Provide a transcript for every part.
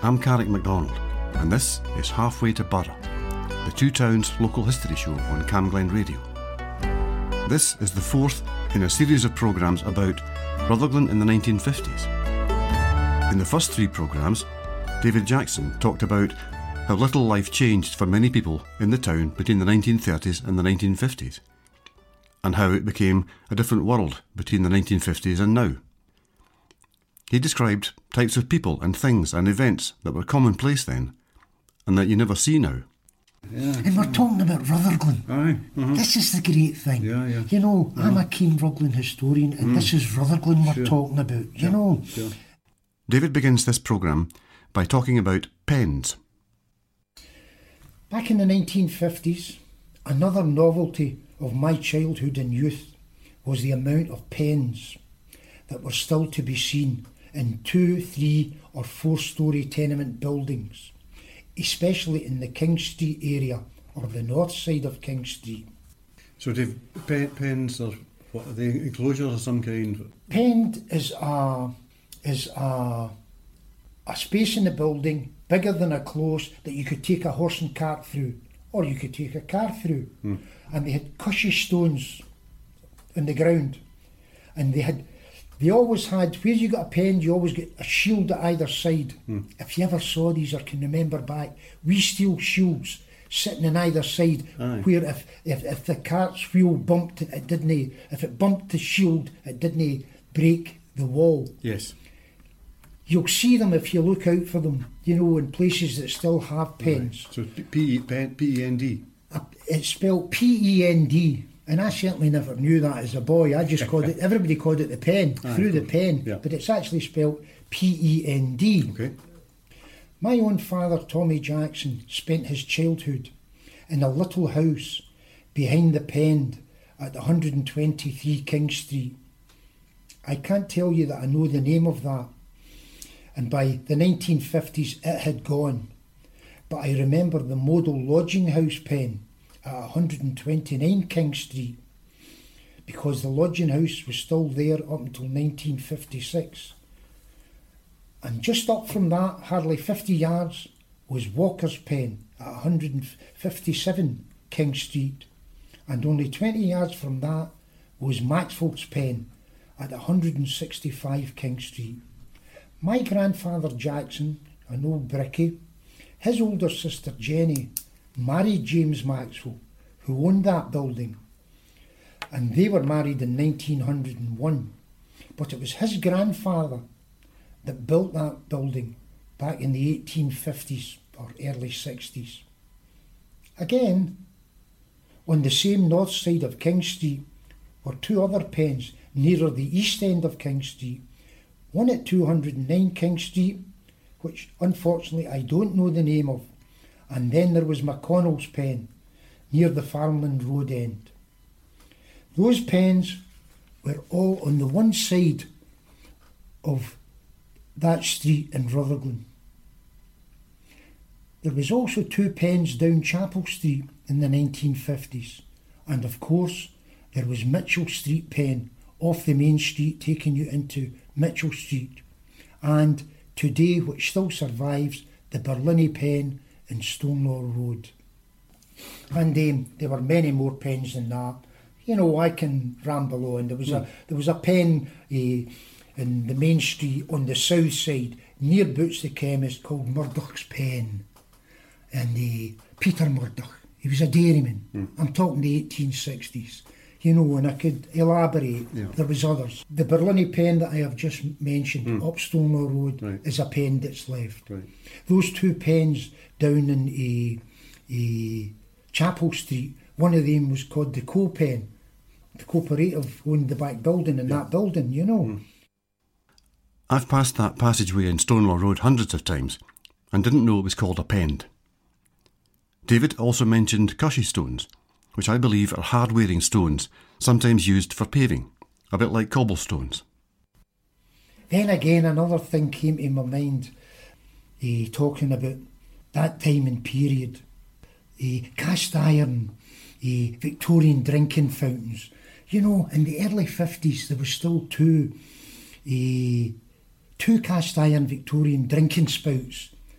I'm Carrick MacDonald, and this is Halfway to Borough, the Two Towns local history show on Camglen Radio. This is the fourth in a series of programmes about Rutherglen in the 1950s. In the first three programmes, David Jackson talked about how little life changed for many people in the town between the 1930s and the 1950s, and how it became a different world between the 1950s and now. He described types of people and things and events that were commonplace then, and that you never see now. Yeah. And we're talking about Rutherglen. Aye. Uh-huh. This is the great thing. Yeah. You know, I'm a keen Rutherglen historian, and this is Rutherglen we're talking about, you know. Sure. David begins this programme by talking about pens. Back in the 1950s, another novelty of my childhood and youth was the amount of pens that were still to be seen in 2, 3 or 4-storey tenement buildings, especially in the King Street area or the north side of King Street. So Dave, pens are what, are they enclosures of some kind? Penned is a space in the building bigger than a close that you could take a horse and cart through, or you could take a car through. And they had cushy stones in the ground, and they always had, where you got a pen, you always get a shield at either side. If you ever saw these or can remember back, wee steel shields sitting on either side. Aye. Where if the cart's wheel bumped, if it bumped the shield, it didn't break the wall. Yes. You'll see them if you look out for them, you know, in places that still have pens. Right. So P-E-N-D? It's spelled P-E-N-D. And I certainly never knew that as a boy. I just called it, everybody called it the pen, through the pen. Yeah. But it's actually spelled P-E-N-D. Okay. My own father, Tommy Jackson, spent his childhood in a little house behind the pen at 123 King Street. I can't tell you that I know the name of that. And by the 1950s it had gone. But I remember the model lodging house pen at 129 King Street, because the lodging house was still there up until 1956. And just up from that, hardly 50 yards, was Walker's pen at 157 King Street. And only 20 yards from that was Maxwell's pen at 165 King Street. My grandfather Jackson, an old brickie, his older sister Jenny, married James Maxwell, who owned that building. And they were married in 1901. But it was his grandfather that built that building back in the 1850s or early 60s. Again, on the same north side of King Street were two other pens nearer the east end of King Street. One at 209 King Street, which unfortunately I don't know the name of, and then there was McConnell's pen near the Farmland Road end. Those pens were all on the one side of that street in Rutherglen. There was also two pens down Chapel Street in the 1950s, and of course there was Mitchell Street pen off the main street taking you into Mitchell Street, and today, which still survives, the Berlini pen in Stonelaw Road. And there were many more pens than that. You know, I can ramble on. There was a pen in the main street on the south side near Boots the Chemist called Murdoch's pen, and Peter Murdoch. He was a dairyman. I'm talking the 1860s. You know, and I could elaborate. Yeah. There was others. The Berlini pen that I have just mentioned, up Stonelaw Road, is a pen that's left. Right. Those two pens down in Chapel Street, one of them was called the Co-Pen. The cooperative owned the back building in that building, you know. I've passed that passageway in Stonelaw Road hundreds of times and didn't know it was called a pend. David also mentioned cushy stones, which I believe are hard-wearing stones, sometimes used for paving, a bit like cobblestones. Then again, another thing came to my mind, talking about that time and period. Cast iron, Victorian drinking fountains. You know, in the early 50s, there was still two cast iron Victorian drinking spouts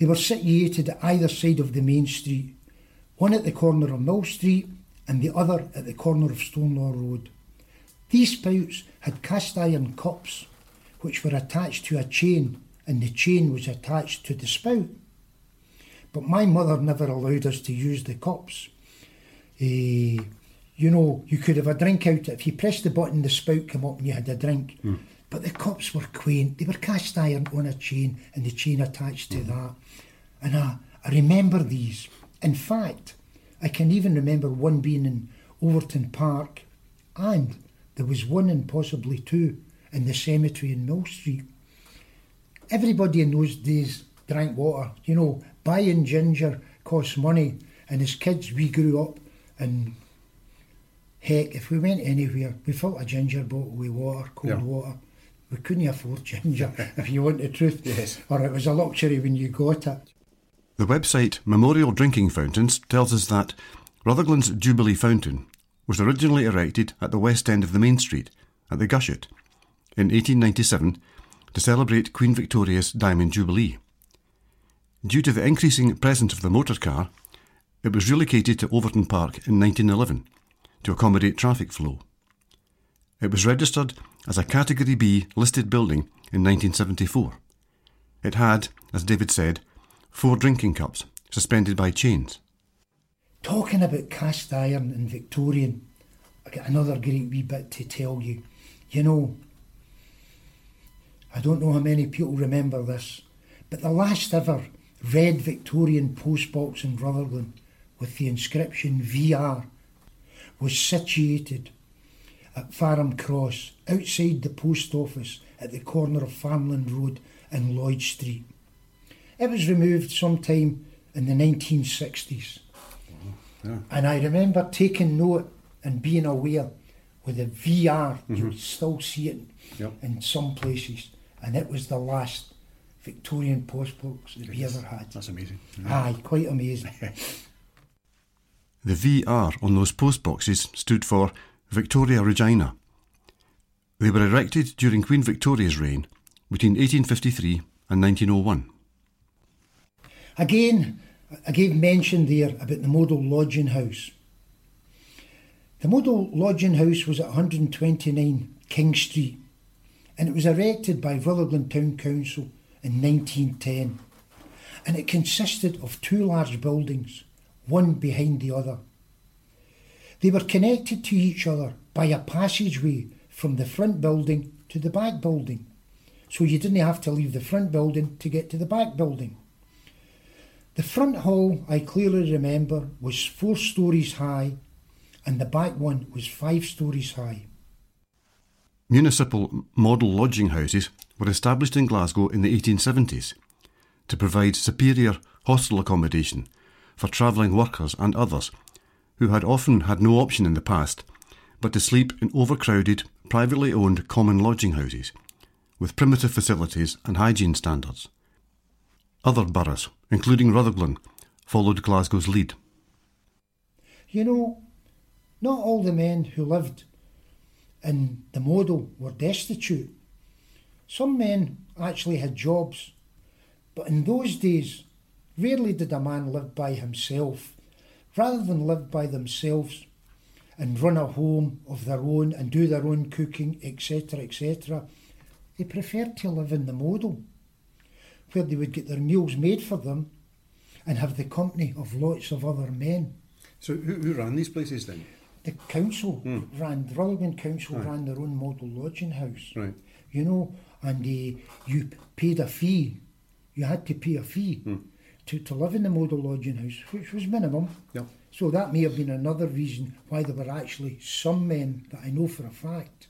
They were situated at either side of the main street, one at the corner of Mill Street and the other at the corner of Stonelaw Road. These spouts had cast iron cups which were attached to a chain, and the chain was attached to the spout. But my mother never allowed us to use the cups. You could have a drink out. If you pressed the button, the spout came up and you had a drink. But the cups were quaint. They were cast iron on a chain and the chain attached to that. And I remember these. In fact, I can even remember one being in Overton Park, and there was one and possibly two in the cemetery in Mill Street. Everybody in those days drank water. Buying ginger cost money, and as kids we grew up, and heck, if we went anywhere, we filled a ginger bottle with water, cold water. We couldn't afford ginger, if you want the truth. Yes. Or it was a luxury when you got it. The website Memorial Drinking Fountains tells us that Rutherglen's Jubilee Fountain was originally erected at the west end of the main street, at the Gushet, in 1897 to celebrate Queen Victoria's Diamond Jubilee. Due to the increasing presence of the motor car, it was relocated to Overton Park in 1911 to accommodate traffic flow. It was registered as a Category B listed building in 1974. It had, as David said, 4 drinking cups suspended by chains. Talking about cast iron and Victorian, I got another great wee bit to tell you. I don't know how many people remember this, but the last ever red Victorian postbox in Rutherglen with the inscription VR was situated at Fareham Cross, outside the post office at the corner of Farmland Road and Lloyd Street. It was removed sometime in the 1960s. Yeah. And I remember taking note and being aware with the VR, you would still see it in some places, and it was the last Victorian postbox that we ever had. That's amazing. Aye, quite amazing. The VR on those postboxes stood for Victoria Regina. They were erected during Queen Victoria's reign between 1853 and 1901. Again, I gave mention there about the Model Lodging House. The Model Lodging House was at 129 King Street, and it was erected by Rutherglen Town Council in 1910, and it consisted of 2 large buildings, one behind the other. They were connected to each other by a passageway from the front building to the back building, so you didn't have to leave the front building to get to the back building. The front hall, I clearly remember, was 4 stories high, and the back one was 5 stories high. Municipal model lodging houses were established in Glasgow in the 1870s to provide superior hostel accommodation for travelling workers and others who had often had no option in the past but to sleep in overcrowded, privately owned common lodging houses with primitive facilities and hygiene standards. Other boroughs, including Rutherglen, followed Glasgow's lead. Not all the men who lived in the model were destitute. Some men actually had jobs, but in those days, rarely did a man live by himself. Rather than live by themselves and run a home of their own and do their own cooking, etc., they preferred to live in the model, where they would get their meals made for them and have the company of lots of other men. So who ran these places then? The council ran, the Rutherglen Council ran their own model lodging house. Right. And you paid a fee. You had to pay a fee to live in the model lodging house, which was minimum. Yep. So that may have been another reason why there were actually some men that I know for a fact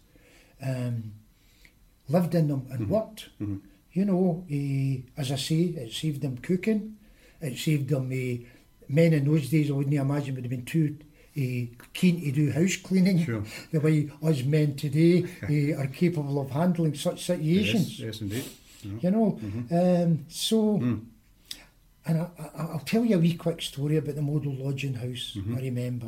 lived in them and worked. As I say, it saved them cooking. It saved them, men in those days, I wouldn't imagine would have been too keen to do house cleaning, sure. The way us men today are capable of handling such situations. Yes, indeed. And I'll tell you a wee quick story about the model lodging house, I remember.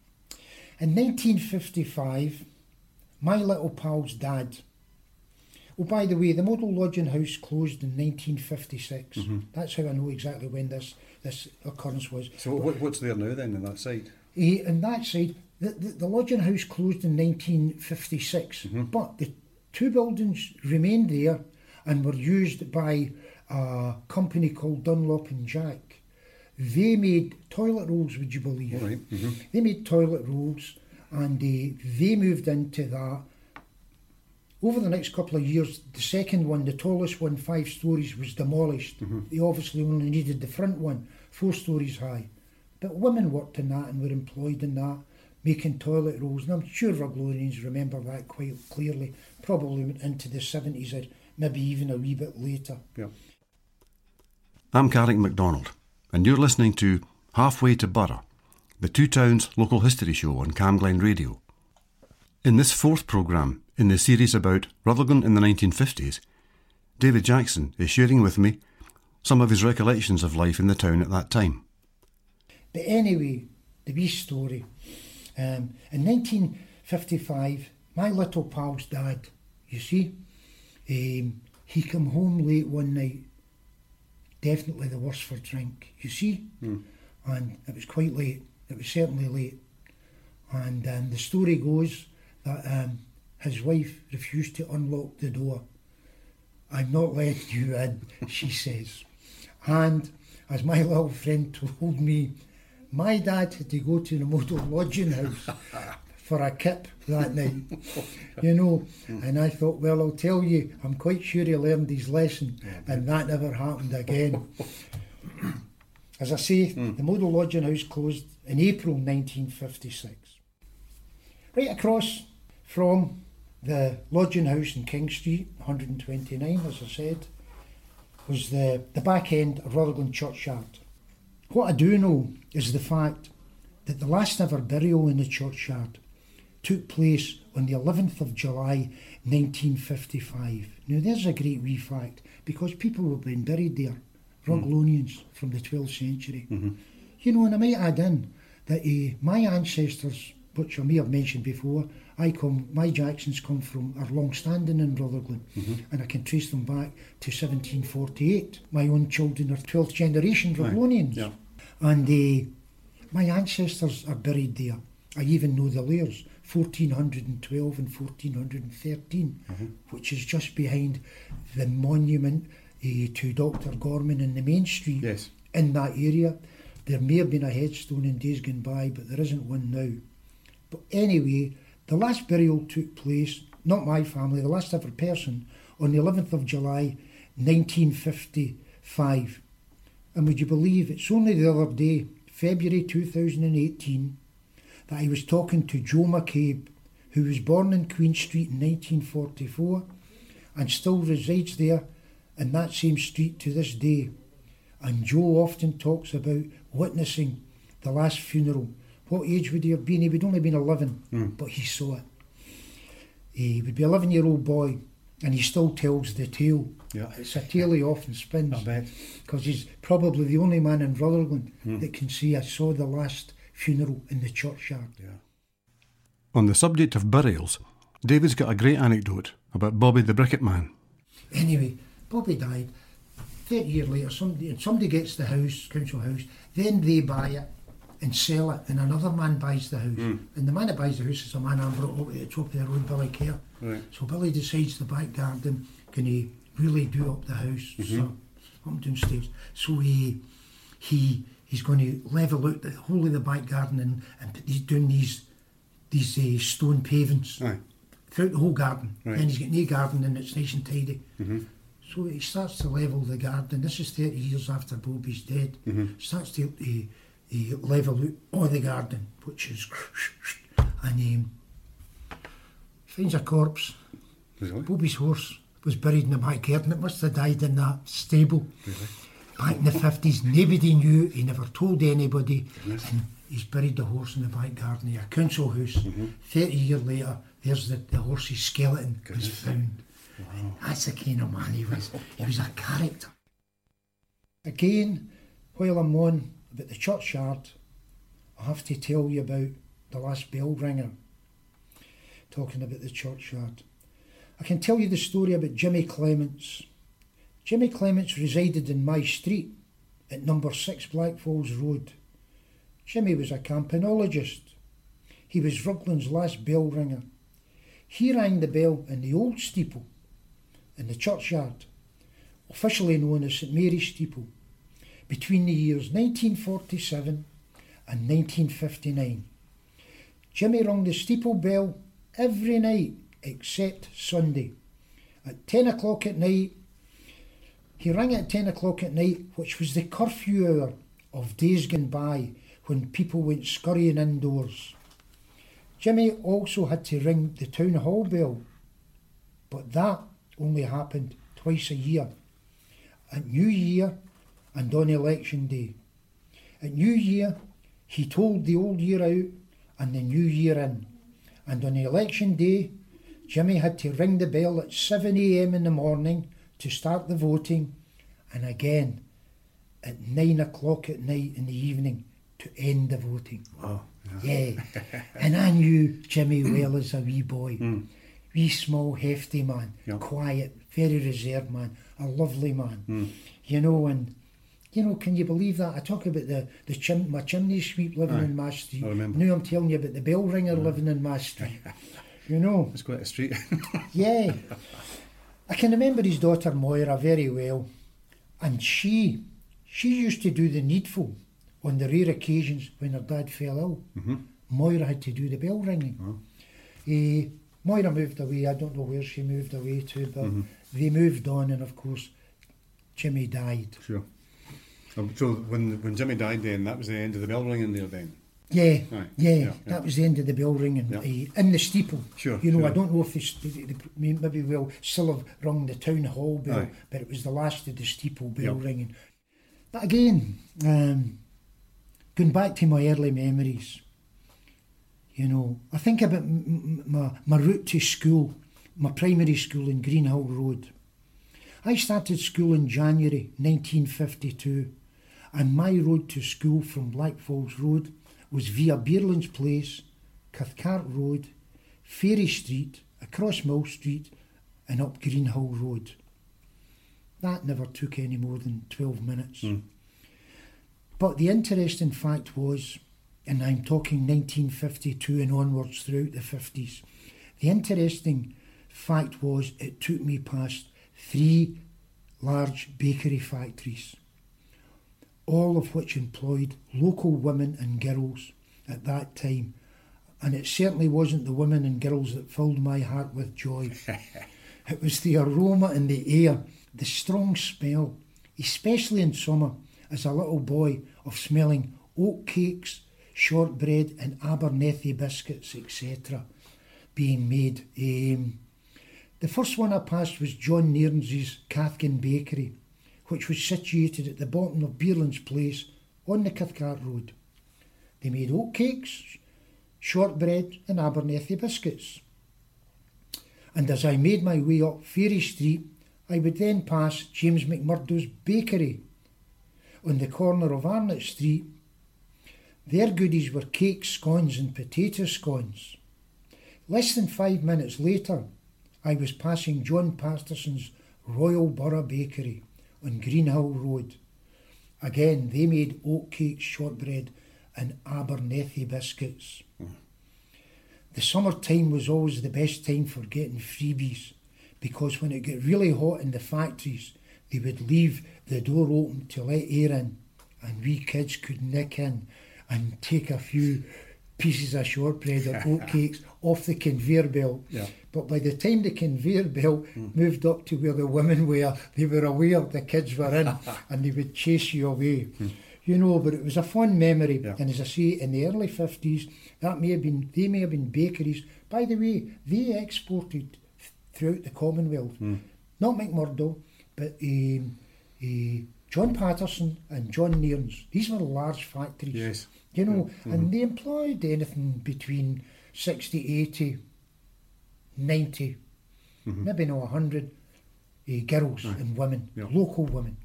In 1955, my little pal's dad Oh, by the way, the Model Lodging House closed in 1956. That's how I know exactly when this occurrence was. So what's there now then in that site? In that side, the lodging house closed in 1956, but the two buildings remained there and were used by a company called Dunlop and Jack. They made toilet rolls, would you believe? All right. They made toilet rolls, and they moved into that. Over the next couple of years, the second one, the tallest one, 5 stories, was demolished. They obviously only needed the front one, 4 stories high. But women worked in that and were employed in that, making toilet rolls. And I'm sure Ruglonians remember that quite clearly, probably into the 70s or maybe even a wee bit later. Yeah. I'm Carrick MacDonald, and you're listening to Halfway to Borough, the Two Towns local history show on Camglen Radio. In this 4th programme in the series about Rutherglen in the 1950s, David Jackson is sharing with me some of his recollections of life in the town at that time. But anyway, the wee story. In 1955, my little pal's dad, you see, he come home late one night, definitely the worse for drink, you see, and it was quite late. It was certainly late. And the story goes that his wife refused to unlock the door. "I'm not letting you in," she says. And as my little friend told me, my dad had to go to the Model Lodging House for a kip that night, you know. And I thought, well, I'll tell you, I'm quite sure he learned his lesson, and that never happened again. As I say, the Model Lodging House closed in April 1956. Right across from the lodging house in King Street, 129, as I said, was the back end of Rutherglen Churchyard. What I do know is the fact that the last ever burial in the churchyard took place on the 11th of July 1955. Now there's a great wee fact, because people have been buried there, Ruglonians from the 12th century. You know, and I might add in that my ancestors, which I may have mentioned before, my Jacksons come from, are long-standing in Rutherglen, and I can trace them back to 1748. My own children are 12th generation Ruglonians. Yeah. And my ancestors are buried there. I even know the layers, 1412 and 1413, which is just behind the monument to Dr. Gorman in the main street. Yes. In that area. There may have been a headstone in days gone by, but there isn't one now. But anyway, the last burial took place, not my family, the last ever person, on the 11th of July 1955. And would you believe, it's only the other day, February 2018, that I was talking to Joe McCabe, who was born in Queen Street in 1944 and still resides there in that same street to this day. And Joe often talks about witnessing the last funeral. What age would he have been? He would only been 11, but he saw it. He would be an 11-year-old boy, and he still tells the tale. Yeah. It's a tale he often spins. I bet. Because he's probably the only man in Rutherglen that can say, "I saw the last funeral in the churchyard." Yeah. On the subject of burials, David's got a great anecdote about Bobby the Bricket Man. Anyway, Bobby died. 30 years later, somebody gets the house, council house, then they buy it and sell it, and another man buys the house. And the man that buys the house is a man I brought up at the top of the road, Billy Kerr. Right. So Billy decides the back garden, can he really do up the house? So I'm downstairs. So he's going to level out the whole of the back garden and he's doing these stone pavings throughout the whole garden. Right. Then he's got no garden and it's nice and tidy. So he starts to level the garden. This is 30 years after Bobby's dead. Starts to level out all the garden, which is, and finds a corpse. Really? Bobby's horse was buried in the back garden. It must have died in that stable. Really? Back in the 50s, nobody knew. He never told anybody. And he's buried the horse in the back garden of a council house. 30 years later, there's the horse's skeleton was found. Wow. And that's the kind of man he was. He was a character. Again, while I'm on about the churchyard, I have to tell you about the last bell ringer. Talking about the churchyard. I can tell you the story about Jimmy Clements. Jimmy Clements resided in my street at number 6 Blackfalls Road. Jimmy was a campanologist. He was Ruglan's last bell ringer. He rang the bell in the old steeple in the churchyard, officially known as St Mary's Steeple, between the years 1947 and 1959. Jimmy rung the steeple bell every night except Sunday. At 10 o'clock at night, he rang at 10 o'clock at night, which was the curfew hour of days gone by when people went scurrying indoors. Jimmy also had to ring the town hall bell, but that only happened twice a year, at New Year and on Election Day. At New Year, he told the old year out and the new year in, and on Election Day, Jimmy had to ring the bell at 7 a.m. in the morning to start the voting, and again at 9 o'clock at night in the evening to end the voting. Wow. Yeah. And I knew Jimmy well as a wee boy. Wee, small, hefty man, quiet, very reserved man, a lovely man. You know, and, you know, can you believe that? I talk about my chimney sweep living in my street. I remember. Now I'm telling you about the bell ringer living in my street. You know. It's quite a street. Yeah. I can remember his daughter Moira very well, and she used to do the needful on the rare occasions when her dad fell ill. Moira had to do the bell ringing. Moira moved away. I don't know where she moved away to, but they moved on, and of course Jimmy died. Sure. So when Jimmy died then, that was the end of the bell ringing there then? Yeah, right. yeah, that was the end of the bell ringing in the steeple. Sure. You know, sure. I don't know if they maybe will still have rung the town hall bell, but it was the last of the steeple bell ringing. But again, going back to my early memories, you know, I think about my route to school, my primary school in Greenhill Road. I started school in January 1952, and my road to school from Blackfalls Road was via Beerlands Place, Cathcart Road, Ferry Street, across Mill Street and up Greenhill Road. That never took any more than 12 minutes. But the interesting fact was, and I'm talking 1952 and onwards throughout the 50s, the interesting fact was it took me past 3 large bakery factories, all of which employed local women and girls at that time. And it certainly wasn't the women and girls that filled my heart with joy. It was the aroma in the air, the strong smell, especially in summer, as a little boy, of smelling oat cakes, shortbread and Abernethy biscuits, etc. being made. The first one I passed was John Nairns' Cathkin Bakery, which was situated at the bottom of Beerlands Place on the Cathcart Road. They made oat cakes, shortbread and Abernethy biscuits. And as I made my way up Ferry Street, I would then pass James McMurdo's Bakery on the corner of Arnott Street. Their goodies were cakes, scones and potato scones. Less than 5 minutes later, I was passing John Paterson's Royal Borough Bakery on Greenhill Road. Again, they made oat cakes, shortbread and Abernethy biscuits. The summertime was always the best time for getting freebies, because when it got really hot in the factories, they would leave the door open to let air in, and we kids could nick in and take a few pieces of shortbread or oat cakes off the conveyor belt. But by the time the conveyor belt moved up to where the women were, they were aware the kids were in and they would chase you away. You know, but it was a fun memory. And as I say, in the early 50s, they may have been bakeries. By the way, they exported throughout the Commonwealth. Not McMurdo, but John Paterson and John Nairns. These were large factories. Yes. You know, and they employed anything between 60, 80, 90, maybe not 100 girls and women, local women.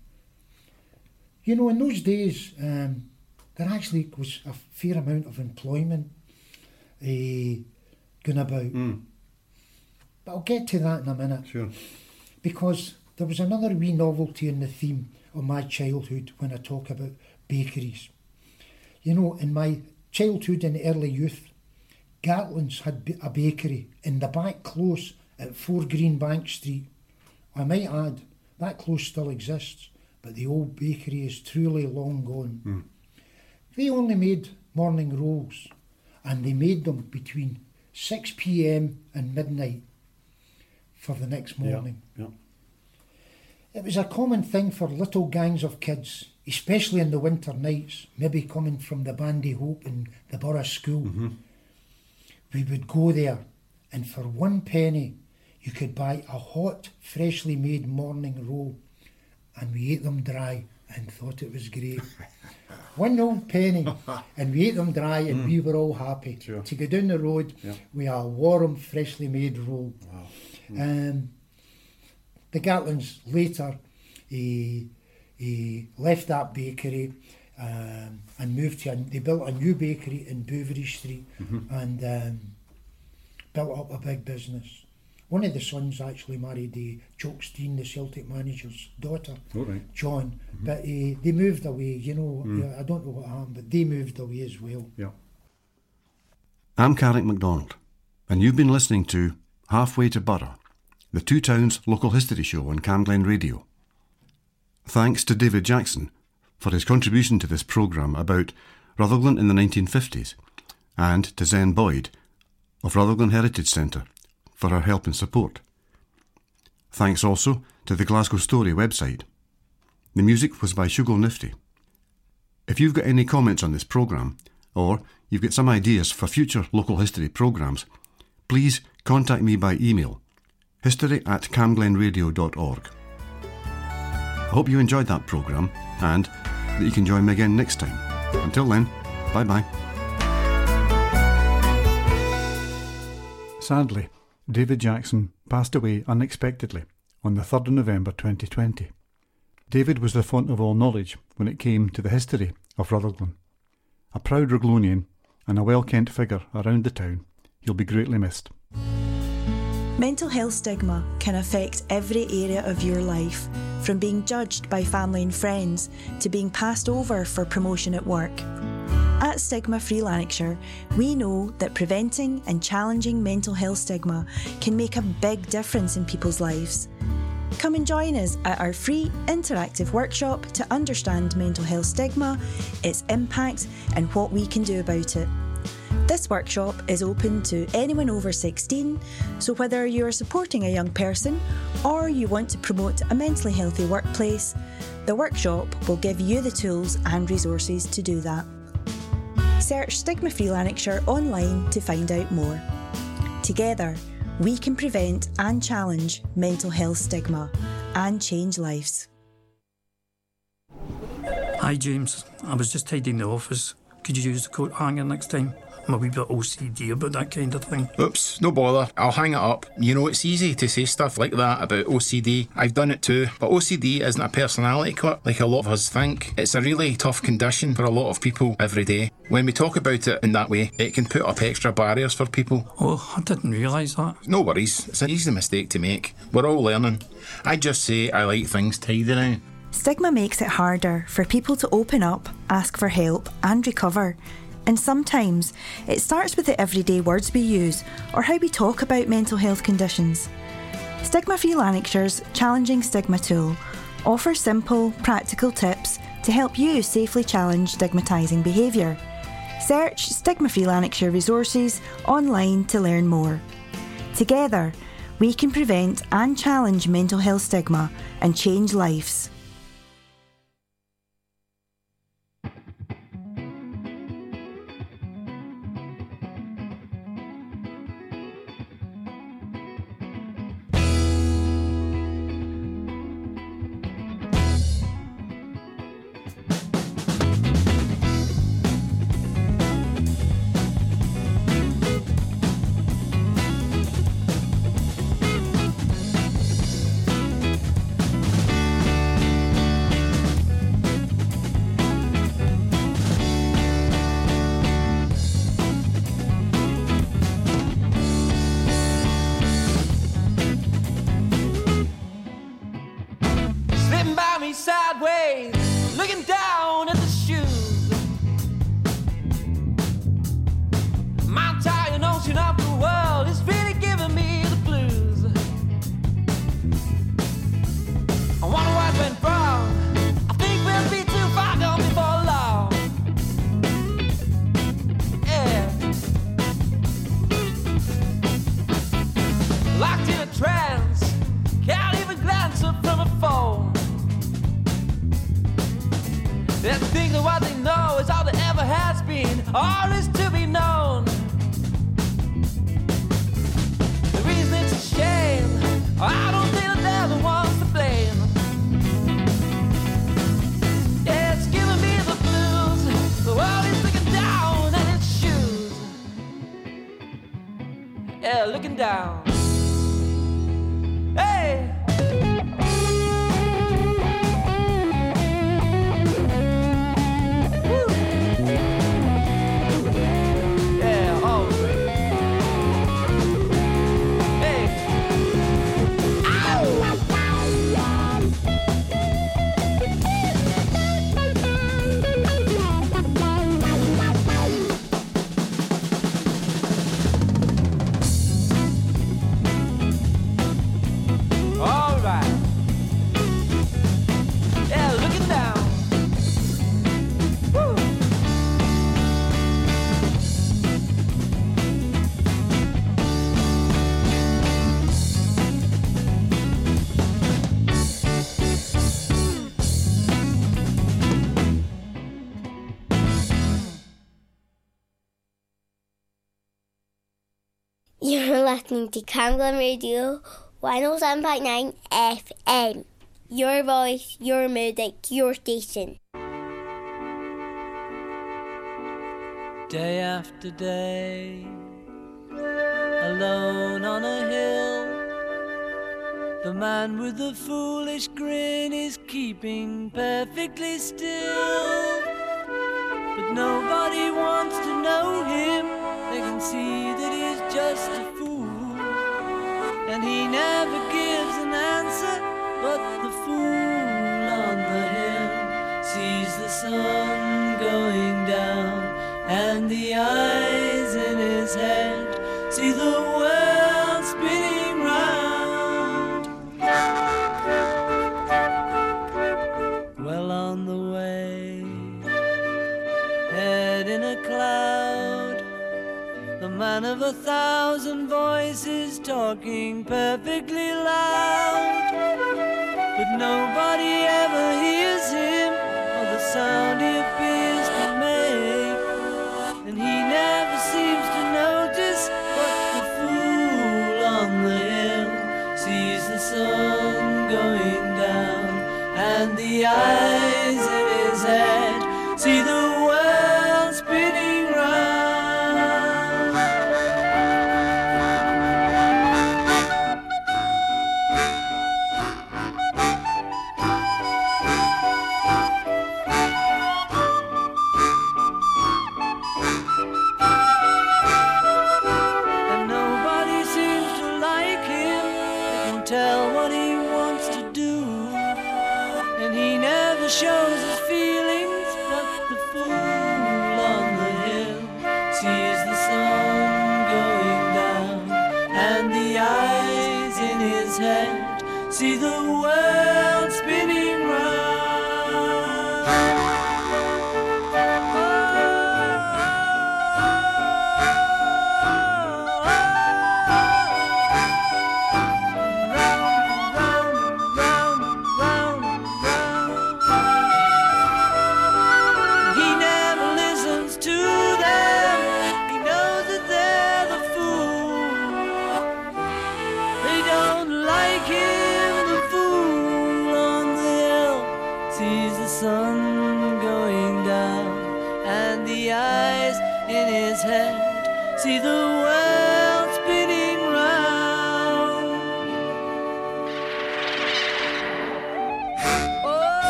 You know, in those days, there actually was a fair amount of employment going about. But I'll get to that in a minute. Sure. Because there was another wee novelty in the theme of my childhood when I talk about bakeries. You know, in my childhood and early youth, Gatlin's had a bakery in the back close at 4 Greenbank Street. I might add, that close still exists, but the old bakery is truly long gone. They only made morning rolls, and they made them between 6 p.m. and midnight for the next morning. Yeah. It was a common thing for little gangs of kids, especially in the winter nights, maybe coming from the Bandy Hope and the Borough School. We would go there, and for 1 penny, you could buy a hot, freshly made morning roll, and we ate them dry and thought it was great. 1 old penny, and we ate them dry, and we were all happy to go down the road with a warm, freshly made roll. Wow. The Gatlins later left that bakery and moved to, they built a new bakery in Bouverie Street and built up a big business. One of the sons actually married Jock Steen, the Celtic manager's daughter, John, but they moved away, you know, I don't know what happened, but they moved away as well. Yeah. I'm Carrick MacDonald, and you've been listening to Halfway to Borough, the Two Towns local history show on Camglen Radio. Thanks to David Jackson for his contribution to this programme about Rutherglen in the 1950s, and to Zen Boyd of Rutherglen Heritage Centre for her help and support. Thanks also to the Glasgow Story website. The music was by Shugo Nifty. If you've got any comments on this programme, or you've got some ideas for future local history programmes, please contact me by email, history@camglenradio.org. I hope you enjoyed that programme and that you can join me again next time. Until then, bye-bye. Sadly, David Jackson passed away unexpectedly on the 3rd of November 2020. David was the font of all knowledge when it came to the history of Rutherglen. A proud Ruglonian and a well-kent figure around the town, he'll be greatly missed. Mental health stigma can affect every area of your life, from being judged by family and friends to being passed over for promotion at work. At Stigma Free Lanarkshire, we know that preventing and challenging mental health stigma can make a big difference in people's lives. Come and join us at our free interactive workshop to understand mental health stigma, its impact and what we can do about it. This workshop is open to anyone over 16, so whether you are supporting a young person or you want to promote a mentally healthy workplace, the workshop will give you the tools and resources to do that. Search Stigma Free Lanarkshire online to find out more. Together, we can prevent and challenge mental health stigma and change lives. Hi James, I was just tidying the office. Could you use the coat hanger next time? I'm a wee bit OCD about that kind of thing. Oops, no bother. I'll hang it up. You know, it's easy to say stuff like that about OCD. I've done it too. But OCD isn't a personality quirk like a lot of us think. It's a really tough condition for a lot of people every day. When we talk about it in that way, it can put up extra barriers for people. Oh, I didn't realise that. No worries. It's an easy mistake to make. We're all learning. I just say I like things tidy now. Stigma makes it harder for people to open up, ask for help and recover. And sometimes it starts with the everyday words we use or how we talk about mental health conditions. Stigma Free Lanarkshire's Challenging Stigma tool offers simple, practical tips to help you safely challenge stigmatising behaviour. Search Stigma Free Lanarkshire resources online to learn more. Together, we can prevent and challenge mental health stigma and change lives. locked in a trance, can't even glance up from a phone. They think that what they know is all there ever has been, all is to be known. The reason it's a shame, I don't think that they're the ones to blame. Yeah, it's giving me the blues, the world is looking down at its shoes. Yeah, looking down. Hey! You're listening to Camglen Radio 107.9 FM. Your voice, your music, your station. Day after day, alone on a hill, the man with the foolish grin is keeping perfectly still. But nobody wants to know him. They can see that he's just a fool, and he never gives an answer. But the fool on the hill sees the sun going down, and the eyes in his head see the world spinning round. Well on the way, head in a cloud, the man of 1,000 voices talking perfectly loud. But nobody ever hears him, or the sound he appears to make. And he never seems to notice, but the fool on the hill sees the sun going down, and the eyes in his head see the world spinning round. Shows his feelings, but the fool on the hill sees the sun going down, and the eyes in his head see the world spinning round. See the world spinning round. Oh,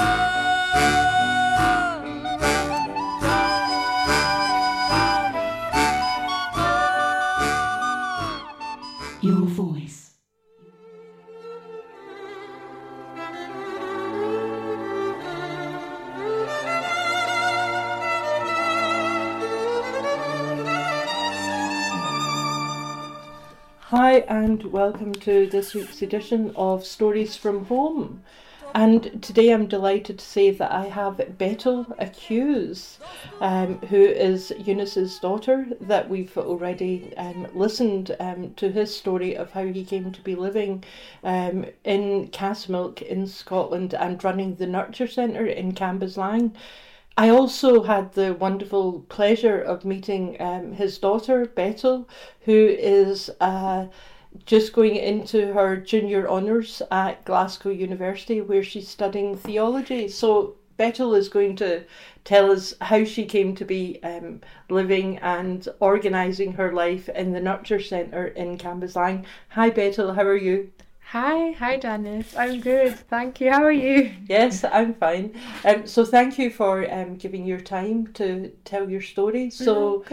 round. Your voice. Hi and welcome to this week's edition of Stories from Home. And today I'm delighted to say that I have Betel Accuse, who is Eunice's daughter, that we've already listened to his story of how he came to be living in Castlemilk in Scotland and running the Nurture Centre in Cambuslang. I also had the wonderful pleasure of meeting his daughter, Betel, who is just going into her junior honours at Glasgow University, where she's studying theology. So Betel is going to tell us how she came to be living and organising her life in the Nurture Centre in Cambuslang. Hi Betel, how are you? Hi Janice. I'm good, thank you. How are you? Yes, I'm fine. So thank you for giving your time to tell your story. So,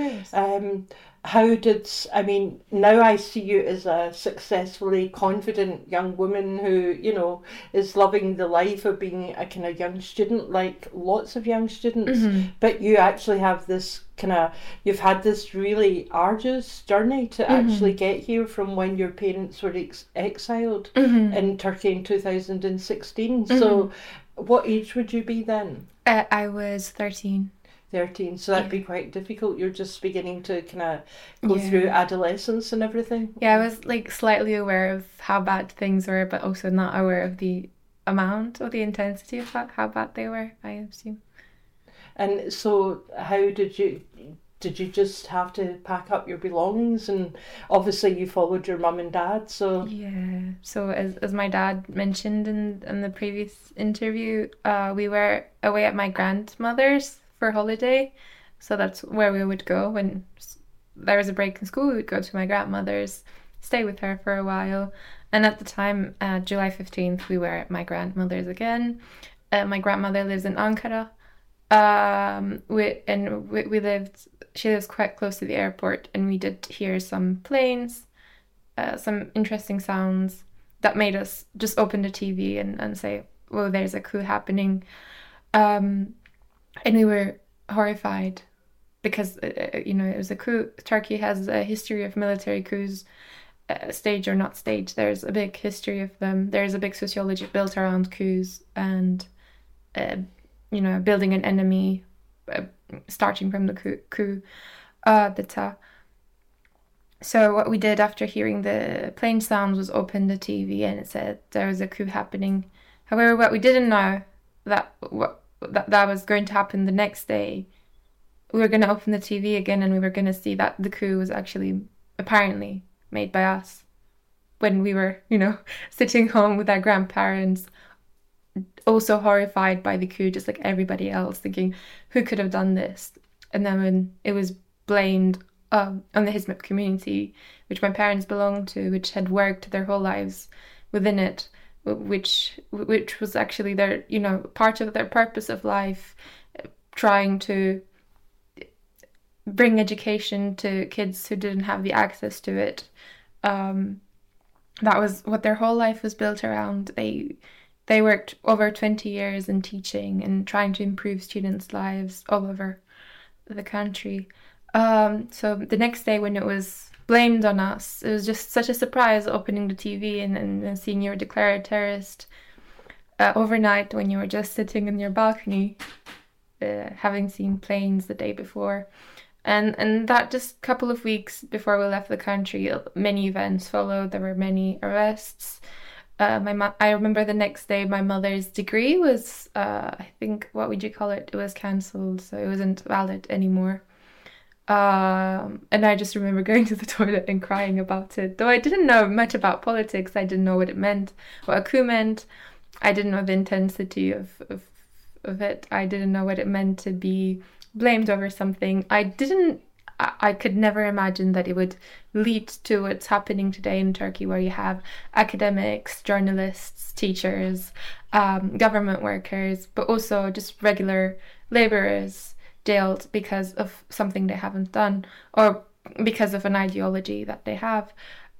now I see you as a successfully confident young woman who, is loving the life of being a kind of young student, like lots of young students. But you actually have this you've had this really arduous journey to actually get here from when your parents were exiled in Turkey in 2016. So what age would you be then? I was 13. 13, so that'd be quite difficult. You're just beginning to go through adolescence and everything. Yeah, I was slightly aware of how bad things were, but also not aware of the amount or the intensity of how bad they were, I assume. And so how did you just have to pack up your belongings? And obviously you followed your mum and dad, so... Yeah, so as my dad mentioned in the previous interview, we were away at my grandmother's for holiday, so that's where we would go when there was a break in school. We would go to my grandmother's, stay with her for a while, and at the time, July 15th, we were at my grandmother's again. My grandmother lives in Ankara, she lives quite close to the airport, and we did hear some planes, some interesting sounds that made us just open the TV and say, well, there's a coup happening. And we were horrified because, it was a coup. Turkey has a history of military coups, stage or not stage. There's a big history of them. There's a big sociology built around coups and, building an enemy, starting from the coup d'etat. So what we did after hearing the plane sounds was open the TV, and it said there was a coup happening. However, what we didn't know that was going to happen the next day, we were going to open the TV again and we were going to see that the coup was actually apparently made by us when we were, sitting home with our grandparents, also horrified by the coup, just like everybody else, thinking, who could have done this? And then when it was blamed on the Hizmet community, which my parents belonged to, which had worked their whole lives within it, which was actually their, part of their purpose of life, trying to bring education to kids who didn't have the access to it. That was what their whole life was built around. They worked over 20 years in teaching and trying to improve students' lives all over the country. So the next day when it was blamed on us, it was just such a surprise opening the TV and seeing you were declared a terrorist overnight when you were just sitting in your balcony, having seen planes the day before. And that just a couple of weeks before we left the country, many events followed. There were many arrests. I remember the next day my mother's degree was, I think, what would you call it? It was cancelled, so it wasn't valid anymore. And I just remember going to the toilet and crying about it. Though I didn't know much about politics, I didn't know what it meant, what a coup meant. I didn't know the intensity of it. I didn't know what it meant to be blamed over something. I could never imagine that it would lead to what's happening today in Turkey, where you have academics, journalists, teachers, government workers, but also just regular labourers jailed because of something they haven't done or because of an ideology that they have.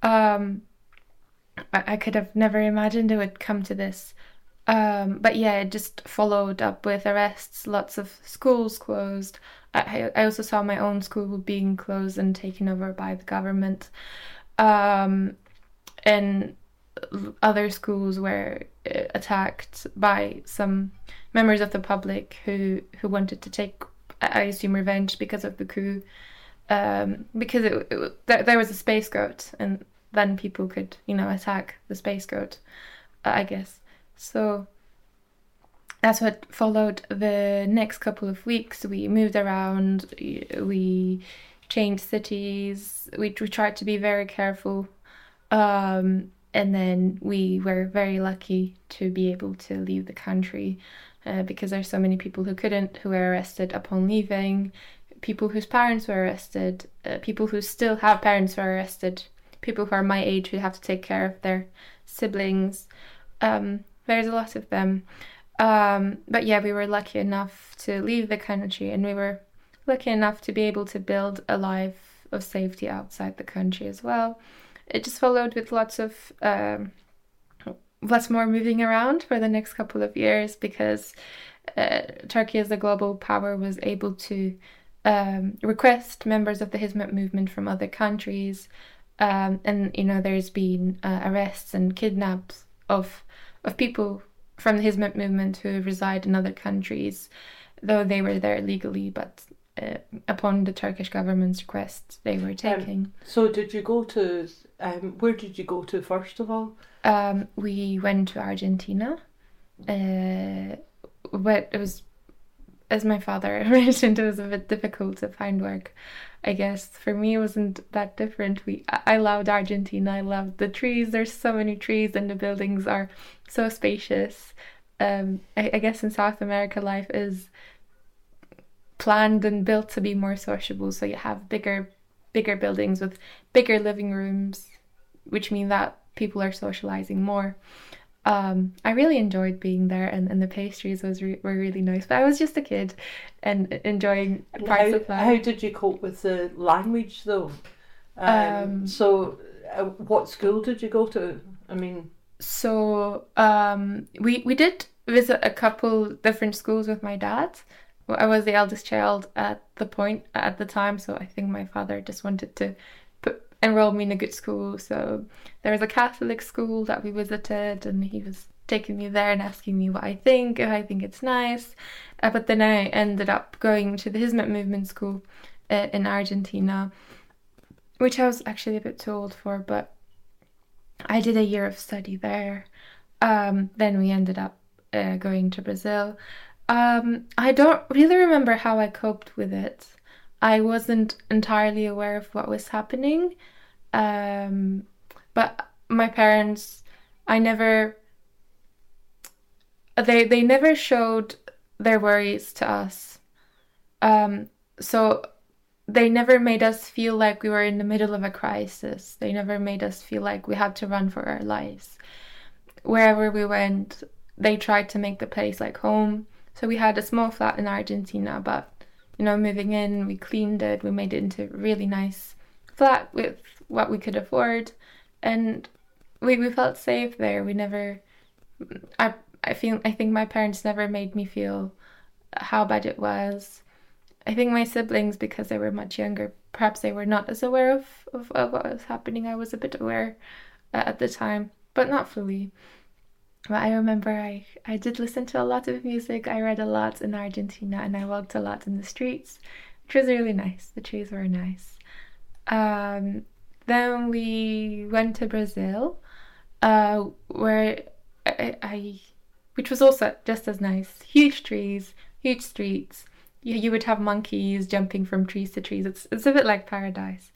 I could have never imagined it would come to this. But yeah, it just followed up with arrests, lots of schools closed. I also saw my own school being closed and taken over by the government. And other schools were attacked by some members of the public who wanted to take, I assume, revenge because of the coup. Because there was a space goat, and then people could, attack the space goat, I guess. So that's what followed the next couple of weeks. We moved around, we changed cities, we tried to be very careful. And then we were very lucky to be able to leave the country because there's so many people who couldn't, who were arrested upon leaving, people whose parents were arrested, people who still have parents who are arrested, people who are my age who have to take care of their siblings. There's a lot of them. But yeah, we were lucky enough to leave the country, and we were lucky enough to be able to build a life of safety outside the country as well. It just followed with lots more moving around for the next couple of years, because Turkey as a global power was able to request members of the Hizmet movement from other countries, and there's been arrests and kidnaps of people from the Hizmet movement who reside in other countries, though they were there legally, but upon the Turkish government's request, they were taken. So did you go to, where did you go to first of all? We went to Argentina, but it was, as my father mentioned, it was a bit difficult to find work. I guess for me it wasn't that different. I loved Argentina. I loved the trees. There's so many trees, and the buildings are so spacious. I guess in South America life is planned and built to be more sociable, so you have bigger buildings with bigger living rooms, which mean that people are socializing more. I really enjoyed being there, and the pastries were really nice. But I was just a kid and enjoying parts of life. How did you cope with the language, though? So what school did you go to? So we did visit a couple different schools with my dad. I was the eldest child at the time, so I think my father just wanted to enroll me in a good school. So there was a Catholic school that we visited, and he was taking me there and asking me what I think, if I think it's nice. But then I ended up going to the Hizmet movement school in Argentina, which I was actually a bit too old for, but I did a year of study there. Then we ended up going to Brazil. I don't really remember how I coped with it. I wasn't entirely aware of what was happening. But my parents, they never showed their worries to us. So they never made us feel like we were in the middle of a crisis. They never made us feel like we had to run for our lives. Wherever we went, they tried to make the place like home. So we had a small flat in Argentina, but moving in, we cleaned it, we made it into a really nice flat with what we could afford, and we felt safe there. We never, I think my parents never made me feel how bad it was. I think my siblings, because they were much younger, perhaps they were not as aware of what was happening. I was a bit aware at the time, but not fully. But I remember I did listen to a lot of music. I read a lot in Argentina, and I walked a lot in the streets, which was really nice. The trees were nice. Then we went to Brazil, where which was also just as nice. Huge trees, huge streets. You would have monkeys jumping from trees to trees. It's a bit like paradise.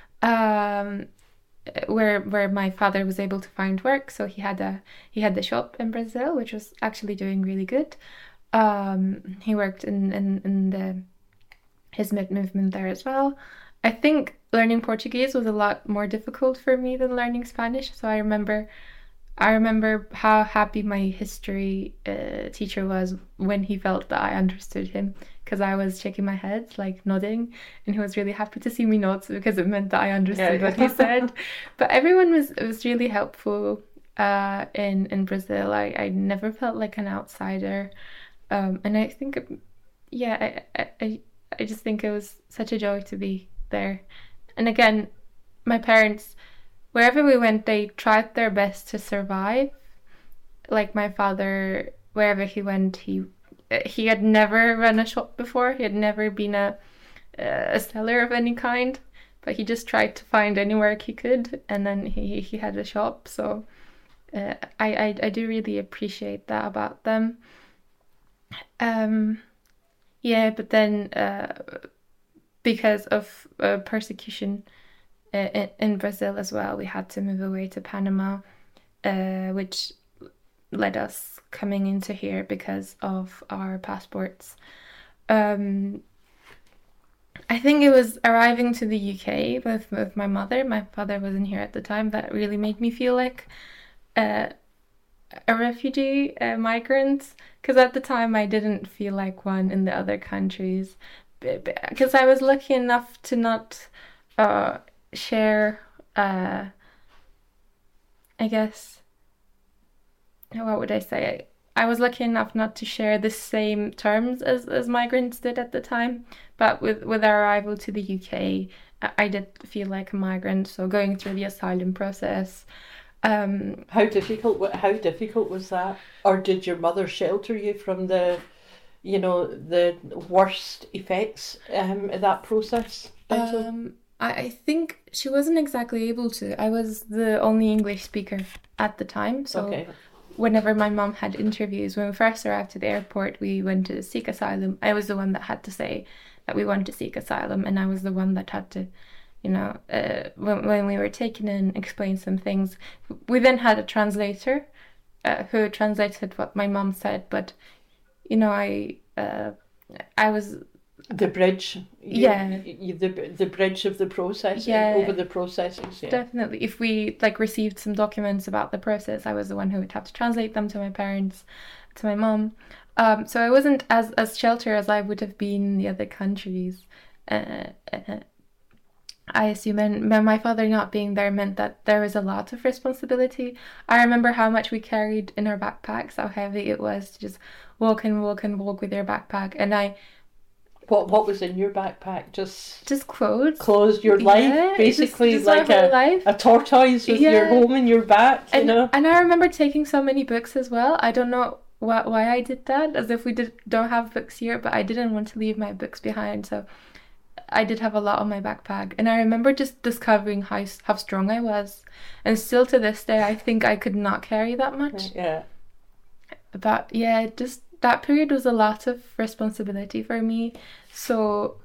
Where my father was able to find work, so he had the shop in Brazil, which was actually doing really good. He worked in the Hizmet movement there as well. I think learning Portuguese was a lot more difficult for me than learning Spanish. So I remember how happy my history teacher was when he felt that I understood him, because I was shaking my head, like nodding, and he was really happy to see me nod because it meant that I understood what he said. But everyone was really helpful in Brazil. I never felt like an outsider, and I think, I just think it was such a joy to be there. And again, my parents, wherever we went, they tried their best to survive. Like my father, wherever he went, he had never run a shop before. He had never been a seller of any kind, but he just tried to find any work he could, and then he had a shop. So I do really appreciate that about them. But then because of persecution in Brazil as well, we had to move away to Panama, which led us coming into here because of our passports. I think it was arriving to the UK with my mother. My father wasn't here at the time. That really made me feel like a refugee, a migrant, because at the time I didn't feel like one in the other countries, because I was lucky enough to not share, I guess, what would I say? I was lucky enough not to share the same terms as migrants did at the time, but with our arrival to the UK, I did feel like a migrant. So going through the asylum process. How difficult was that? Or did your mother shelter you from the worst effects of that process? I think she wasn't exactly able to. I was the only English speaker at the time, so. Okay. Whenever my mom had interviews, when we first arrived to the airport, we went to seek asylum. I was the one that had to say that we wanted to seek asylum, and I was the one that had to, when we were taken in, explain some things. We then had a translator who translated what my mom said, but, I was... The bridge, the bridge of the process, over the processes. Yeah. Definitely. If we received some documents about the process, I was the one who would have to translate them to my parents, to my mom. So I wasn't as sheltered as I would have been in the other countries. I assume, and my father not being there meant that there was a lot of responsibility. I remember how much we carried in our backpacks, how heavy it was to just walk with your backpack, and What was in your backpack? Just clothes. Clothes, your life, basically, just like a tortoise with your home in your back, And I remember taking so many books as well. I don't know why I did that, as if we don't have books here, but I didn't want to leave my books behind, so I did have a lot on my backpack. And I remember just discovering how strong I was. And still to this day, I think I could not carry that much. Yeah. But just... that period was a lot of responsibility for me, so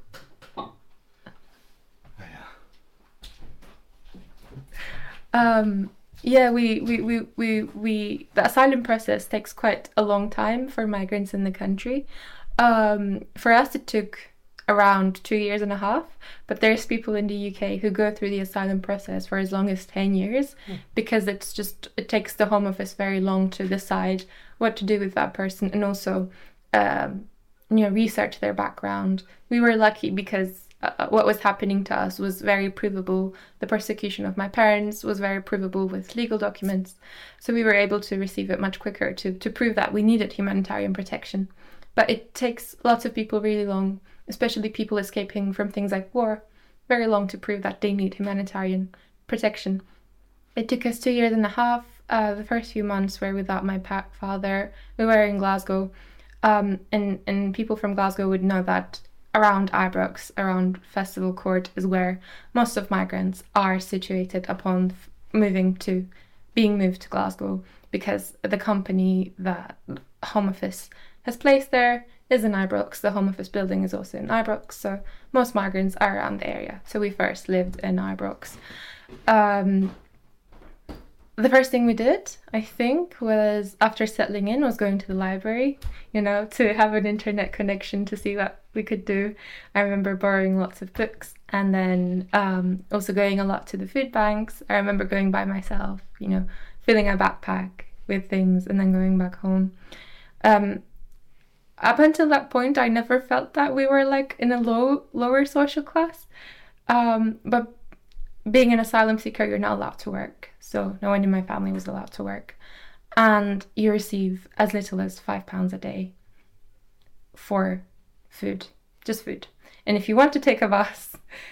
the asylum process takes quite a long time for migrants in the country. For us it took around 2.5 years, but there's people in the UK who go through the asylum process for as long as 10 years because it takes the Home Office very long to decide what to do with that person, and also research their background. We were lucky because what was happening to us was very provable. The persecution of my parents was very provable with legal documents, so we were able to receive it much quicker to prove that we needed humanitarian protection. But it takes lots of people really long, especially people escaping from things like war, very long to prove that they need humanitarian protection. It took us 2.5 years. The first few months were without my father. We were in Glasgow, and people from Glasgow would know that around Ibrox, around Festival Court, is where most of migrants are situated upon being moved to Glasgow, because the company that Home Office has placed there is in Ibrox. The Home Office building is also in Ibrox, so most migrants are around the area. So we first lived in Ibrox. The first thing we did, I think, was after settling in, was going to the library, to have an internet connection to see what we could do. I remember borrowing lots of books, and then also going a lot to the food banks. I remember going by myself, filling a backpack with things and then going back home. Up until that point, I never felt that we were in a lower social class. But being an asylum seeker, you're not allowed to work. So no one in my family was allowed to work. And you receive as little as £5 a day for food, just food. And if you want to take a bus,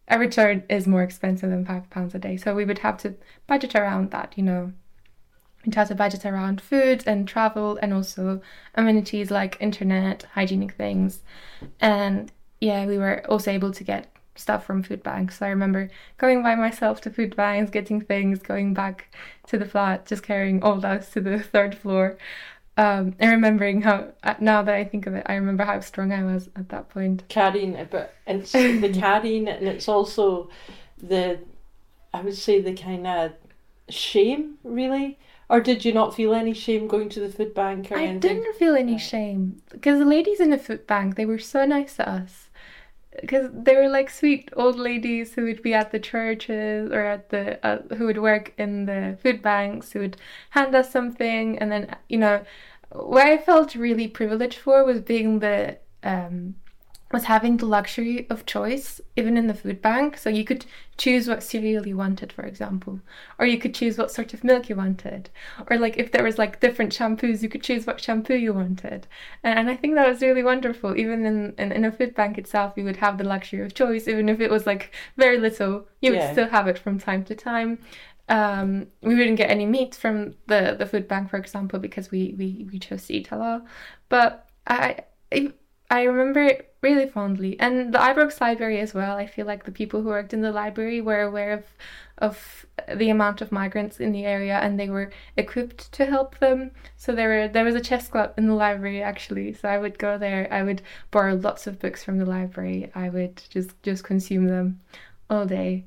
a return is more expensive than £5 a day. So we would have to budget around that, you know. We'd have to budget around food and travel and also amenities like internet, hygienic things. And yeah, we were also able to get stuff from food banks. So I remember going by myself to food banks, getting things, going back to the flat, just carrying all those to the 3rd floor. And remembering how, now that I think of it, I remember how strong I was at that point. Carrying it, but it's the carrying it, and it's also I would say the kind of shame, really. Or did you not feel any shame going to the food bank or anything? I didn't feel any shame, because the ladies in the food bank, they were so nice to us. Because they were like sweet old ladies who would be at the churches or at the who would work in the food banks, who would hand us something. And then, you know, what I felt really privileged for was being was having the luxury of choice, even in the food bank. So you could choose what cereal you wanted, for example, or you could choose what sort of milk you wanted, or like if there was like different shampoos, you could choose what shampoo you wanted. And I think that was really wonderful. Even in a food bank itself, you would have the luxury of choice, even if it was like very little, you would still have it from time to time. We wouldn't get any meat from the food bank, for example, because we chose to eat halal. But I remember it really fondly. And the Ibrox Library as well. I feel like the people who worked in the library were aware of the amount of migrants in the area, and they were equipped to help them. So there was a chess club in the library, actually. So I would go there. I would borrow lots of books from the library. I would just consume them all day.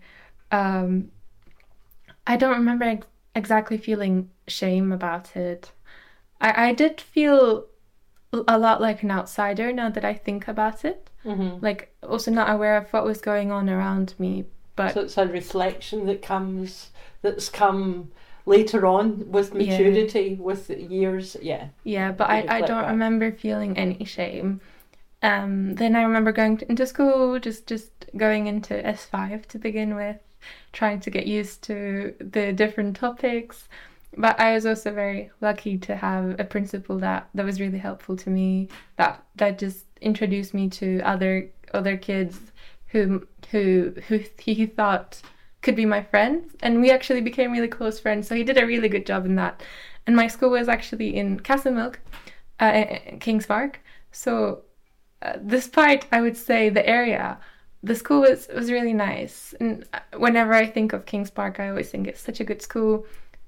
I don't remember exactly feeling shame about it. I did feel a lot like an outsider now that I think about it. Mm-hmm. Like also not aware of what was going on around me. But so it's a reflection that's come later on with maturity, with years. Yeah, but I don't remember feeling any shame. Then I remember going into school, just going into S5 to begin with, trying to get used to the different topics. But I was also very lucky to have a principal that was really helpful to me, that just introduced me to other kids who he thought could be my friends, and we actually became really close friends. So he did a really good job in that. And my school was actually in Castlemilk, Kings Park. So despite, I would say, the area, the school was really nice. And whenever I think of Kings Park, I always think it's such a good school.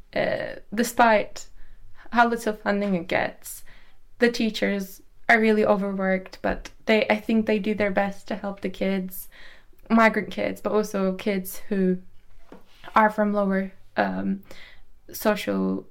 Despite how little funding it gets, the teachers are really overworked, but I think they do their best to help the kids, migrant kids, but also kids who are from lower social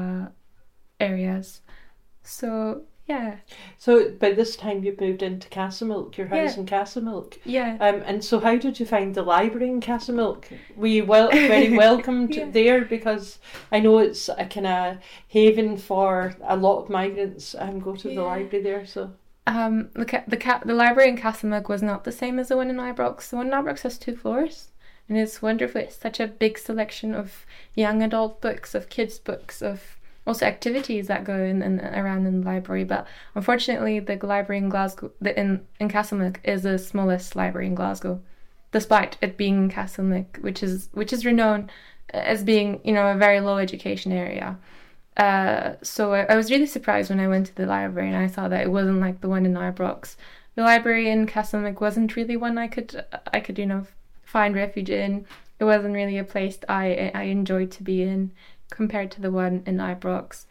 areas. So yeah. So by this time you moved into Castlemilk, your house in Castlemilk. Yeah. And so how did you find the library in Castlemilk? Were you very welcomed there? Because I know it's a kind of haven for a lot of migrants go to the library there. So the library in Castlemilk was not the same as the one in Ibrox. The one in Ibrox has 2 floors, and it's wonderful. It's such a big selection of young adult books, of kids' books, of also activities that go in and around in the library. But unfortunately, the library in Glasgow, in Castlemilk, is the smallest library in Glasgow, despite it being in Castlemilk, which is renowned as being, you know, a very low education area. So I was really surprised when I went to the library and I saw that it wasn't like the one in Ibrox. The library in Castlemilk wasn't really one I could find refuge in. It wasn't really a place I enjoyed to be in, compared to the one in Ibrox.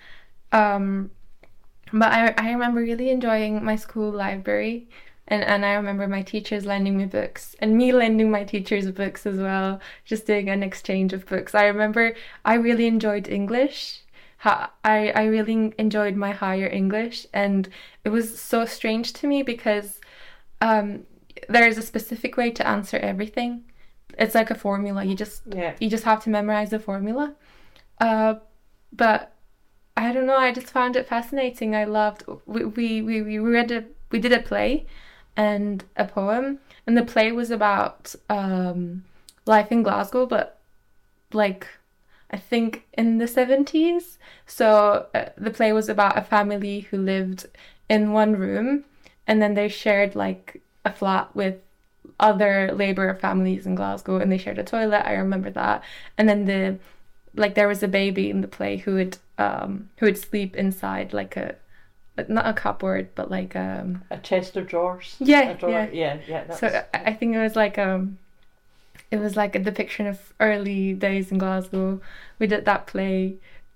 But I remember really enjoying my school library, and I remember my teachers lending me books and me lending my teachers books as well, just doing an exchange of books. I remember I really enjoyed English. I really enjoyed my higher English, and it was so strange to me because there is a specific way to answer everything. It's like a formula. You just have to memorize the formula. But I don't know, I just found it fascinating. I loved, we did a play and a poem, and the play was about life in Glasgow, but like I think in the 70s. So the play was about a family who lived in one room, and then they shared like a flat with other Labour families in Glasgow, and they shared a toilet. I remember that. And then there was a baby in the play who would sleep inside like not a cupboard, but like a chest of drawers. Yeah, a drawer. Yeah. So I think it was like a depiction of early days in Glasgow. We did that play.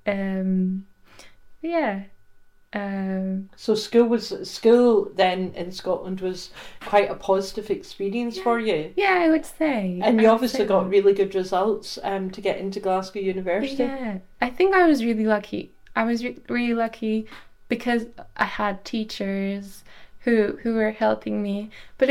So school then in Scotland was quite a positive experience for you. Yeah, I would say. And you obviously got really good results to get into Glasgow University. Yeah, I think I was really lucky. I was really lucky because I had teachers who were helping me. But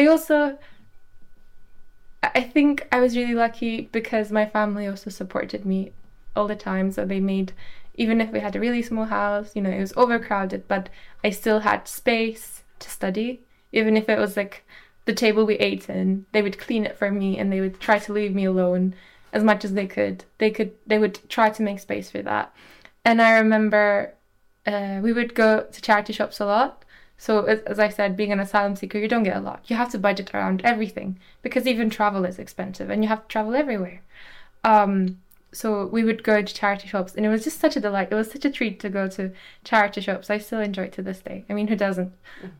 I think I was really lucky because my family also supported me all the time. So they made, even if we had a really small house, it was overcrowded, but I still had space to study. Even if it was like the table we ate in, they would clean it for me and they would try to leave me alone as much as they could. They would try to make space for that. And I remember we would go to charity shops a lot. So as I said, being an asylum seeker, you don't get a lot. You have to budget around everything because even travel is expensive and you have to travel everywhere. So we would go to charity shops and it was just such a delight. It was such a treat to go to charity shops. I still enjoy it to this day. I mean, who doesn't?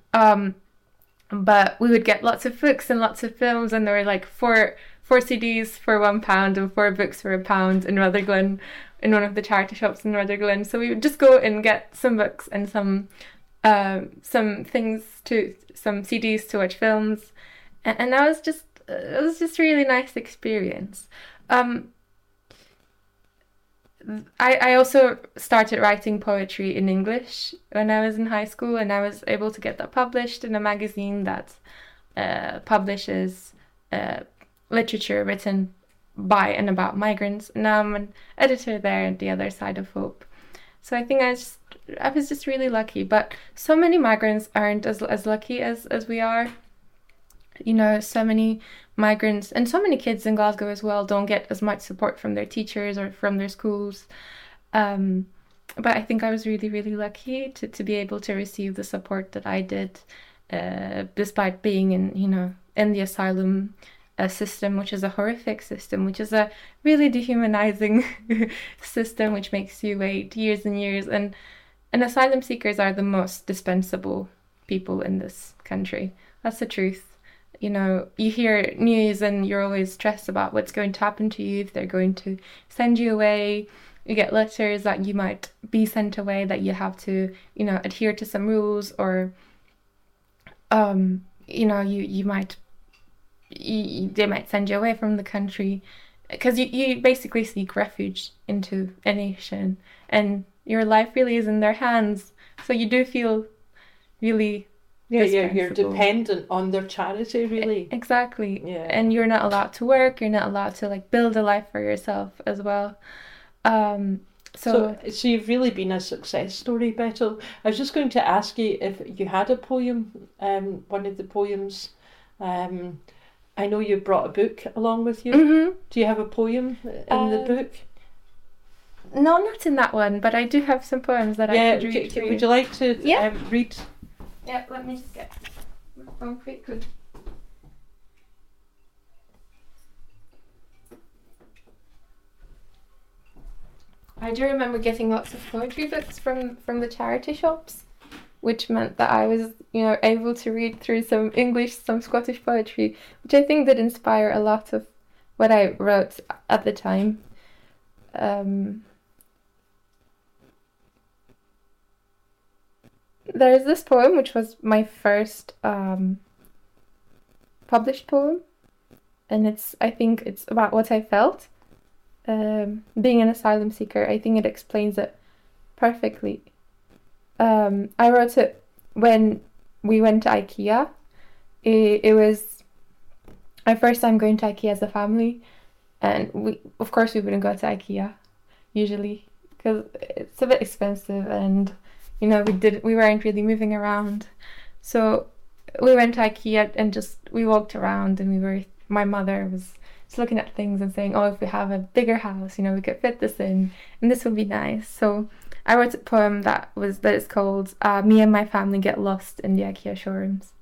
But we would get lots of books and lots of films, and there were like four CDs for £1 and 4 books for £1 in Rutherglen, in one of the charity shops in Rutherglen. So we would just go and get some books and some CDs to watch films, and that was just it was just a really nice experience. I also started writing poetry in English when I was in high school, and I was able to get that published in a magazine that publishes literature written by and about migrants. And now I'm an editor there at The Other Side of Hope. So I think I was just really lucky. But so many migrants aren't as lucky as we are. So many migrants and so many kids in Glasgow as well don't get as much support from their teachers or from their schools. But I think I was really, really lucky to be able to receive the support that I did, despite being in the asylum system, which is a horrific system, which is a really dehumanizing system, which makes you wait years and years. And asylum seekers are the most dispensable people in this country. That's the truth. You hear news and you're always stressed about what's going to happen to you, if they're going to send you away. You get letters that you might be sent away, that you have to, adhere to some rules, or, they might send you away from the country because you basically seek refuge into a nation and your life really is in their hands. So you do feel really... you're dependent on their charity, really. Exactly. Yeah. And you're not allowed to work. You're not allowed to build a life for yourself as well. So you've really been a success story, Betel. I was just going to ask you if you had a poem, one of the poems. I know you brought a book along with you. Mm-hmm. Do you have a poem in the book? No, not in that one, but I do have some poems that I could read. Would you like to read? Yeah, let me just get my phone quickly. I do remember getting lots of poetry books from the charity shops, which meant that I was, able to read through some English, some Scottish poetry, which I think did inspire a lot of what I wrote at the time. There's this poem, which was my first published poem, and I think it's about what I felt. Being an asylum seeker, I think it explains it perfectly. I wrote it when we went to IKEA. It was our first time going to IKEA as a family, and we wouldn't go to IKEA usually because it's a bit expensive, and we weren't really moving around. So we went to IKEA and we walked around, and my mother was just looking at things and saying, if we have a bigger house, we could fit this in and this would be nice. So I wrote a poem that is called Me and My Family Get Lost in the IKEA Showrooms.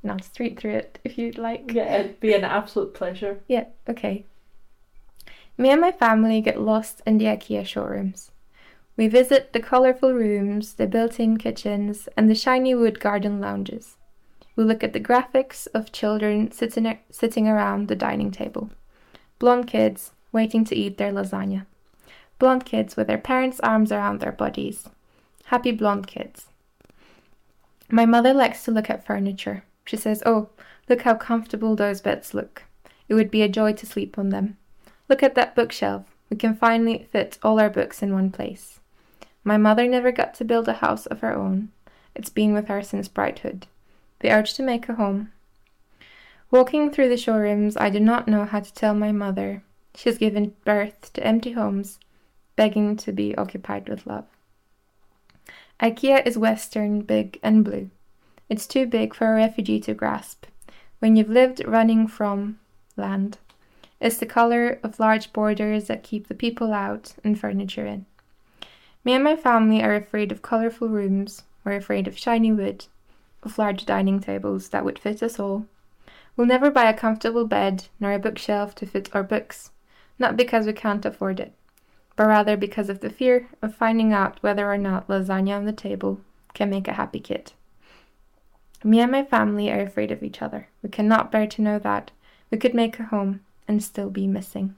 and I'll just read through it if you'd like. Yeah, it'd be an absolute pleasure. Yeah, okay. Me and my family get lost in the IKEA showrooms. We visit the colourful rooms, the built-in kitchens, and the shiny wood garden lounges. We look at the graphics of children sitting around the dining table. Blonde kids waiting to eat their lasagna. Blonde kids with their parents' arms around their bodies. Happy blonde kids. My mother likes to look at furniture. She says, "Oh, look how comfortable those beds look. It would be a joy to sleep on them. Look at that bookshelf. We can finally fit all our books in one place." My mother never got to build a house of her own. It's been with her since Brighthood. The urge to make a home. Walking through the showrooms, I do not know how to tell my mother. She has given birth to empty homes, begging to be occupied with love. IKEA is Western, big and blue. It's too big for a refugee to grasp. When you've lived running from land, it's the colour of large borders that keep the people out and furniture in. Me and my family are afraid of colourful rooms. We're afraid of shiny wood, of large dining tables that would fit us all. We'll never buy a comfortable bed nor a bookshelf to fit our books, not because we can't afford it, but rather because of the fear of finding out whether or not lasagna on the table can make a happy kid. Me and my family are afraid of each other. We cannot bear to know that we could make a home and still be missing.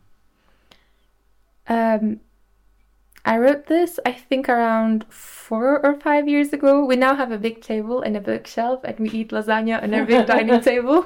I wrote this, I think, around 4 or 5 years ago. We now have a big table and a bookshelf, and we eat lasagna on our big dining table.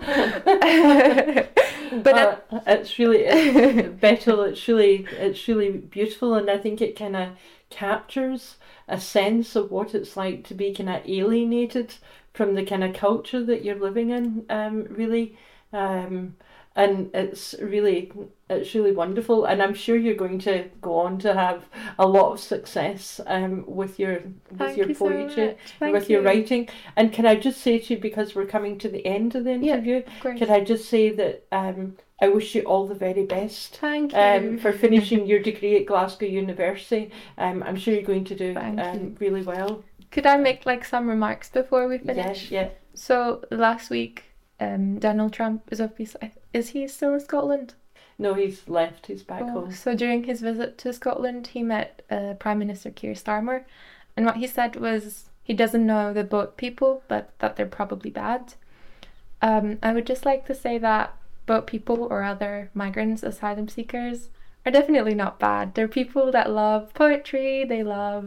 But it's really, Bethel, it's really beautiful, and I think it kind of captures a sense of what it's like to be kind of alienated from the kind of culture that you're living in, really. And it's really wonderful, and I'm sure you're going to go on to have a lot of success with your poetry, with your writing. And can I just say to you, because we're coming to the end of the interview, can I just say that I wish you all the very best. Thank you. For finishing your degree at Glasgow University. I'm sure you're going to do really well. Could I make some remarks before we finish? Yeah. So last week, Donald Trump is he still in Scotland? No, he's left. He's back home. So during his visit to Scotland, he met Prime Minister Keir Starmer, and what he said was he doesn't know the boat people, but that they're probably bad. I would just like to say that boat people or other migrants, asylum seekers, are definitely not bad. They're people that love poetry. They love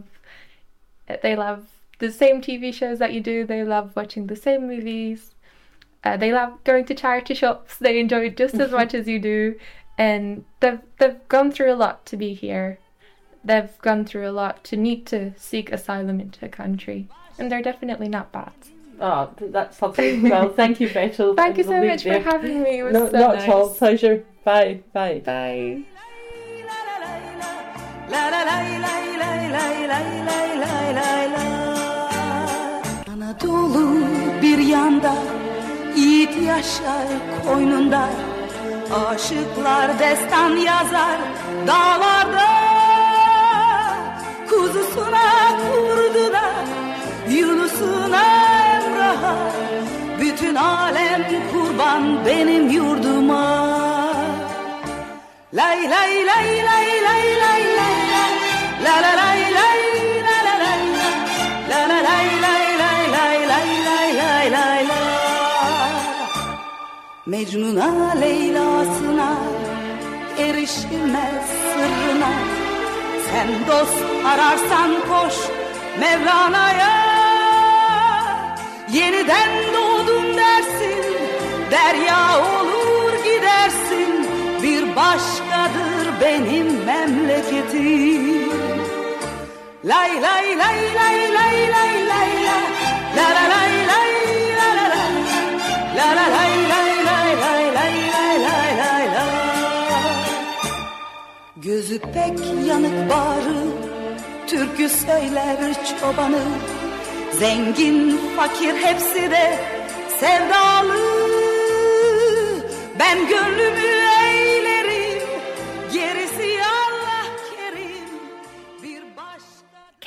the same TV shows that you do. They love watching the same movies. They love going to charity shops. They enjoy it just as much as you do, and they've gone through a lot to be here. They've gone through a lot to need to seek asylum into a country, and they're definitely not bad. Oh, that's lovely. Well, thank you, Bethel. Thank you so much for having me. It was so not nice. At all. Pleasure. Bye. Bye. Bye. Anadolu bir yanda, yiğit yaşar koynunda, aşıklar destan yazar dağlarda. Kuzusuna kurduna, Yunus'una Emrah'a, bütün alem kurban benim yurduma. Lay lay lay lay lay lay lay, la la lay lay la la lay, la la lay lay lay lay lay lay lay lay la. Mecnun'a Leyla'sına erişilmez sırrına. Sen dost ararsan koş Mevlana'ya. Yeniden doğdum dersin, derya olur gidersin. Bir başkadır benim memleketim. Lay lay lay lay lay lay lay la, la la lay lay la la la, la la lay lay lay lay lay lay lay lay la. Gözü pek yanık bağrı, türkü söyler çobanı. Zengin fakir hepsi de sevdalı. Ben gönlümü